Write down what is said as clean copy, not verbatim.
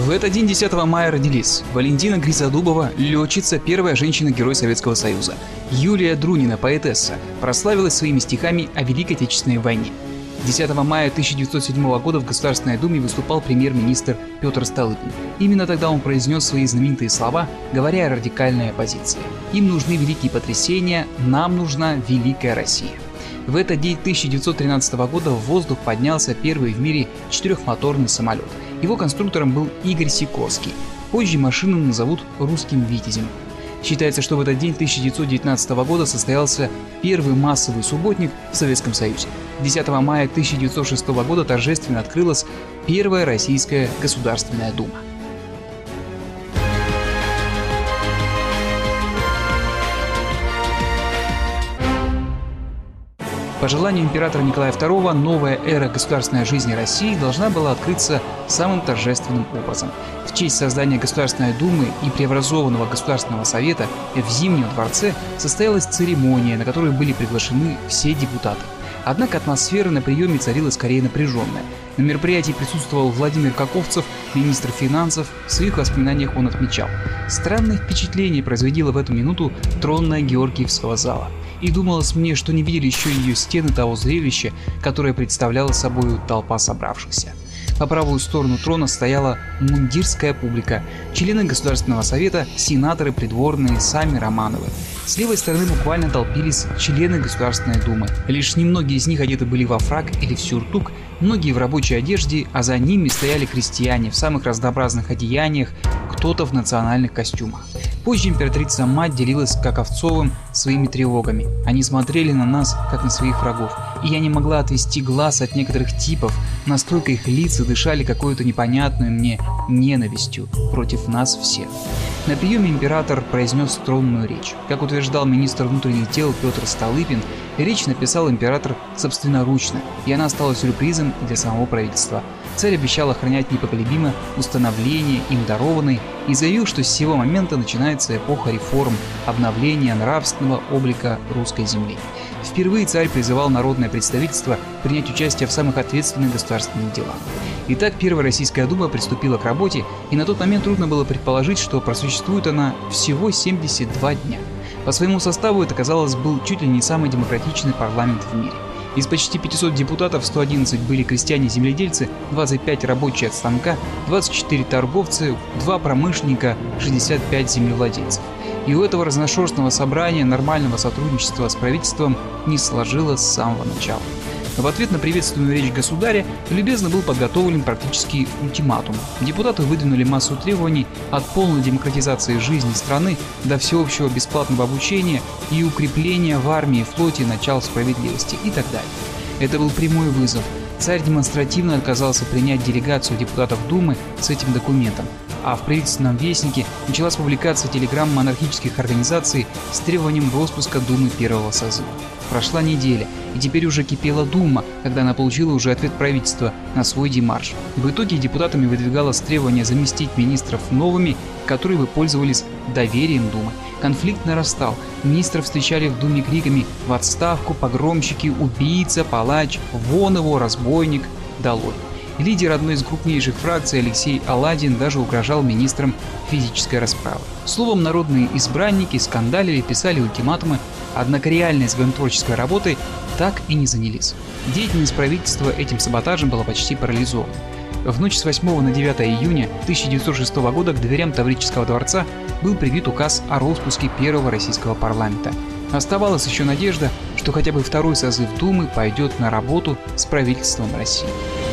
В этот день 10 мая родились Валентина Гризодубова, летчица, первая женщина-герой Советского Союза. Юлия Друнина, поэтесса, прославилась своими стихами о Великой Отечественной войне. 10 мая 1907 года в Государственной Думе выступал премьер-министр Петр Столыпин. Именно тогда он произнес свои знаменитые слова, говоря о радикальной оппозиции. «Им нужны великие потрясения, нам нужна великая Россия». В этот день 1913 года в воздух поднялся первый в мире четырехмоторный самолет. Его конструктором был Игорь Сикорский. Позже машину назовут «русским Витязем». Считается, что в этот день 1919 года состоялся первый массовый субботник в Советском Союзе. 10 мая 1906 года торжественно открылась Первая Российская Государственная Дума. По желанию императора Николая II, новая эра государственной жизни России должна была открыться самым торжественным образом. В честь создания Государственной Думы и преобразованного Государственного Совета в Зимнем дворце состоялась церемония, на которую были приглашены все депутаты. Однако атмосфера на приеме царила скорее напряженная. На мероприятии присутствовал Владимир Каковцев, министр финансов. В своих воспоминаниях он отмечал: «Странное впечатление производила в эту минуту тронная Георгиевского зала. И думалось мне, что не видели еще ее стены того зрелища, которое представляла собой толпа собравшихся». По правую сторону трона стояла мундирская публика, члены Государственного Совета, сенаторы, придворные, сами Романовы. С левой стороны буквально толпились члены Государственной Думы. Лишь немногие из них одеты были во фрак или в сюртук, многие в рабочей одежде, а за ними стояли крестьяне в самых разнообразных одеяниях, кто-то в национальных костюмах. Позже императрица-мать делилась с Каковцовым своими тревогами. Они смотрели на нас, как на своих врагов, и я не могла отвести глаз от некоторых типов, настолько их лица дышали какой-то непонятной мне ненавистью против нас всех. На приеме император произнес тронную речь. Как утверждал министр внутренних дел Петр Столыпин, речь написал император собственноручно, и она стала сюрпризом для самого правительства. Царь обещал охранять непоколебимо установление им дарованной и заявил, что с сего момента начинается эпоха реформ, обновления нравственного облика русской земли. Впервые царь призывал народное представительство принять участие в самых ответственных государственных делах. Итак, Первая Российская Дума приступила к работе, и на тот момент трудно было предположить, что просуществует она всего 72 дня. По своему составу это, казалось, был чуть ли не самый демократичный парламент в мире. Из почти 500 депутатов 111 были крестьяне-земледельцы, 25 рабочие от станка, 24 торговцы, 2 промышленника, 65 землевладельцев. И у этого разношерстного собрания нормального сотрудничества с правительством не сложилось с самого начала. В ответ на приветственную речь государя любезно был подготовлен практически ультиматум. Депутаты выдвинули массу требований от полной демократизации жизни страны до всеобщего бесплатного обучения и укрепления в армии и флоте начал справедливости и так далее. Это был прямой вызов. Царь демонстративно отказался принять делегацию депутатов Думы с этим документом, а в правительственном вестнике началась публикация телеграмм монархических организаций с требованием распуска Думы первого созыва. Прошла неделя, и теперь уже кипела Дума, когда она получила уже ответ правительства на свой демарш. В итоге депутатами выдвигалось требование заместить министров новыми, которые бы пользовались доверием Думы. Конфликт нарастал, министров встречали в Думе криками «в отставку», «погромщики», «убийца», «палач», «вон его, разбойник», «долой». Лидер одной из крупнейших фракций Алексей Аладин даже угрожал министрам физической расправы. Словом, народные избранники скандалили, писали ультиматумы, однако реальной законотворческой работой так и не занялись. Деятельность правительства этим саботажем была почти парализована. В ночь с 8 на 9 июня 1906 года к дверям Таврического дворца был привит указ о распуске Первого Российского парламента. Оставалась еще надежда, что хотя бы второй созыв Думы пойдет на работу с правительством России.